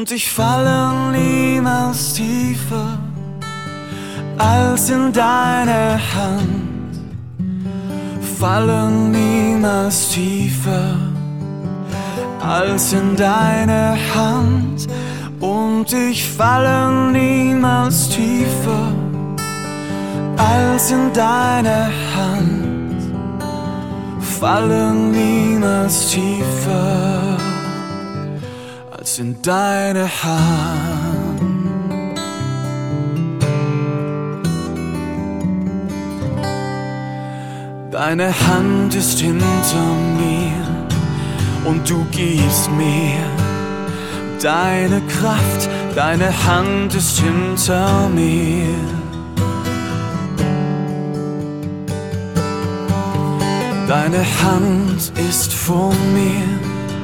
und ich falle niemals tiefer als in deine Hand, falle niemals tiefer als in deine Hand, und ich falle niemals tiefer als in deine Hand, falle niemals tiefer als in deine Hand. Deine Hand ist hinter mir und du gibst mir deine Kraft. Deine Hand ist hinter mir. Deine Hand ist vor mir